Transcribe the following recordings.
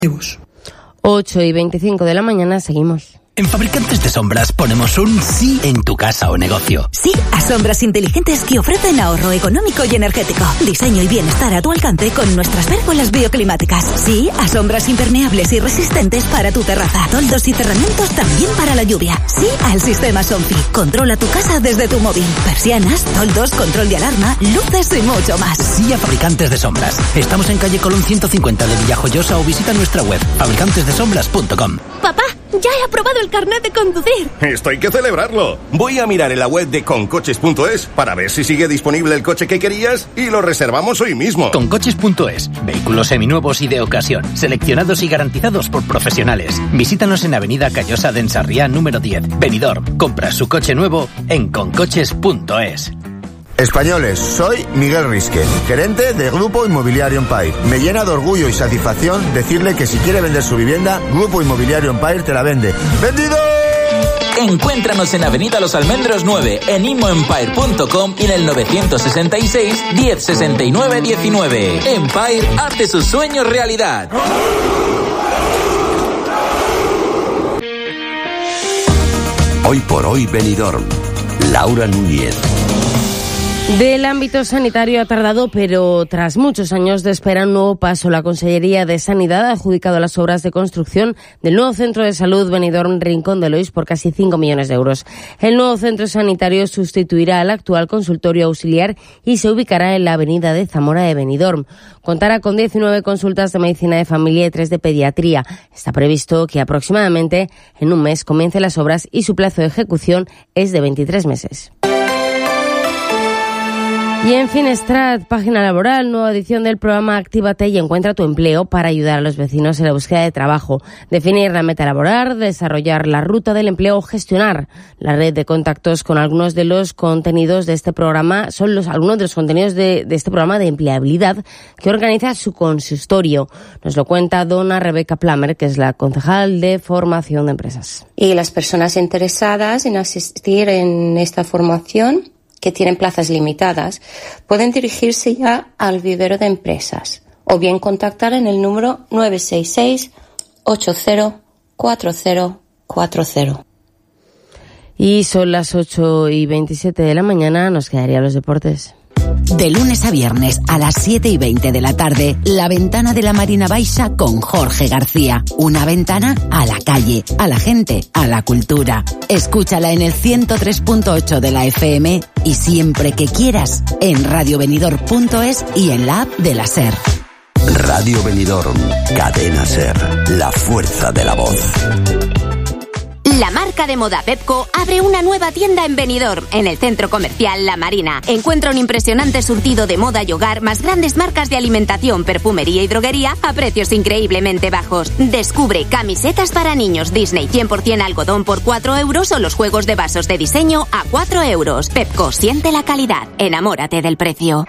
8:25 de la mañana, seguimos. En Fabricantes de Sombras ponemos un sí en tu casa o negocio. Sí a sombras inteligentes que ofrecen ahorro económico y energético. Diseño y bienestar a tu alcance con nuestras pérgolas bioclimáticas. Sí a sombras impermeables y resistentes para tu terraza. Toldos y cerramientos también para la lluvia. Sí al sistema Somfy. Controla tu casa desde tu móvil. Persianas, toldos, control de alarma, luces y mucho más. Sí a Fabricantes de Sombras. Estamos en calle Colón 150 de Villajoyosa o visita nuestra web fabricantesdesombras.com. Papá, ya he aprobado el carnet de conducir. Esto hay que celebrarlo. Voy a mirar en la web de concoches.es para ver si sigue disponible el coche que querías y lo reservamos hoy mismo. Concoches.es. Vehículos seminuevos y de ocasión, seleccionados y garantizados por profesionales. Visítanos en Avenida Callosa de Ensarriá número 10, Benidorm. Compra su coche nuevo en concoches.es. Españoles, soy Miguel Risque, gerente de Grupo Inmobiliario Empire. Me llena de orgullo y satisfacción decirle que si quiere vender su vivienda, Grupo Inmobiliario Empire te la vende. ¡Vendido! Encuéntranos en Avenida Los Almendros 9, en immoempire.com y en el 966 1069 19. Empire hace sus sueños realidad. Hoy por hoy Benidorm. Laura Núñez. Del ámbito sanitario ha tardado, pero tras muchos años de espera, un nuevo paso. La Consellería de Sanidad ha adjudicado las obras de construcción del nuevo centro de salud Benidorm Rincón de Lois por casi 5 millones de euros. El nuevo centro sanitario sustituirá al actual consultorio auxiliar y se ubicará en la avenida de Zamora de Benidorm. Contará con 19 consultas de medicina de familia y 3 de pediatría. Está previsto que aproximadamente en un mes comiencen las obras y su plazo de ejecución es de 23 meses. Y en Finestrat, página laboral, nueva edición del programa Actívate y Encuentra tu empleo para ayudar a los vecinos en la búsqueda de trabajo, definir la meta laboral, desarrollar la ruta del empleo o gestionar la red de contactos con algunos de los contenidos de este programa. Son algunos de los contenidos de este programa de empleabilidad que organiza su consistorio. Nos lo cuenta dona Rebeca Plamer, que es la concejal de formación de empresas. Y las personas interesadas en asistir en esta formación, que tienen plazas limitadas, pueden dirigirse ya al vivero de empresas o bien contactar en el número 966 804040. Y son las 8:27 de la mañana, nos quedarían los deportes. De lunes a viernes a las 7:20 de la tarde, La Ventana de la Marina Baixa con Jorge García. Una ventana a la calle, a la gente, a la cultura. Escúchala en el 103.8 de la FM y siempre que quieras en radiobenidorm.es y en la app de la SER. Radio Benidorm, Cadena SER, la fuerza de la voz. La marca de moda Pepco abre una nueva tienda en Benidorm, en el centro comercial La Marina. Encuentra un impresionante surtido de moda y hogar, más grandes marcas de alimentación, perfumería y droguería a precios increíblemente bajos. Descubre camisetas para niños Disney 100% algodón por 4 euros o los juegos de vasos de diseño a 4 euros. Pepco, siente la calidad, enamórate del precio.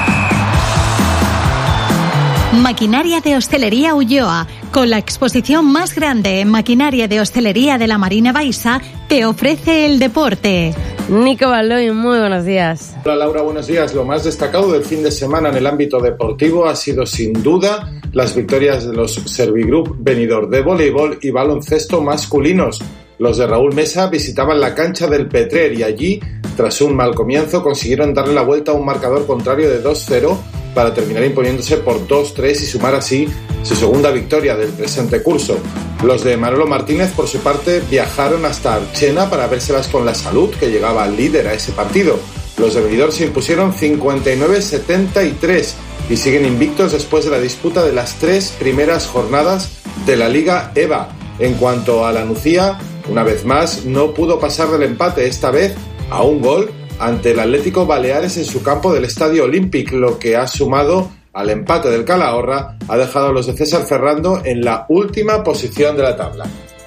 Maquinaria de Hostelería Ulloa, con la exposición más grande en maquinaria de hostelería de la Marina Baixa, te ofrece el deporte. Nico Baloy, muy buenos días. Hola Laura, buenos días. Lo más destacado del fin de semana en el ámbito deportivo ha sido sin duda las victorias de los Servigroup Benidorm de voleibol y baloncesto masculinos. Los de Raúl Mesa visitaban la cancha del Petrer y allí, tras un mal comienzo, consiguieron darle la vuelta a un marcador contrario de 2-0 para terminar imponiéndose por 2-3 y sumar así su segunda victoria del presente curso. Los de Manolo Martínez, por su parte, viajaron hasta Archena para vérselas con la Salud, que llegaba al líder a ese partido. Los de Benidorm se impusieron 59-73 y siguen invictos después de la disputa de las 3 primeras jornadas de la Liga EVA. En cuanto a la Nucía, una vez más no pudo pasar del empate, esta vez a un gol ante el Atlético Baleares en su campo del Estadio Olímpic, lo que ha sumado al empate del Calahorra, ha dejado a los de César Ferrando en la última posición de la tabla.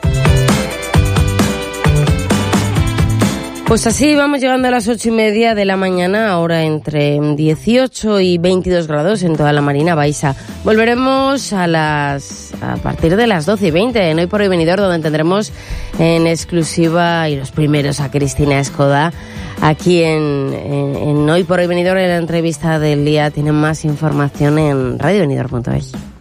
Pues así vamos llegando a las 8:30 de la mañana, ahora entre 18 y 22 grados en toda la Marina Baixa. Volveremos a partir de las 12:20 en Hoy por Hoy Benidorm, donde tendremos en exclusiva y los primeros a Cristina Escoda. Aquí en Hoy por Hoy Benidorm, en la entrevista del día. Tienen más información en radiobenidorm.es.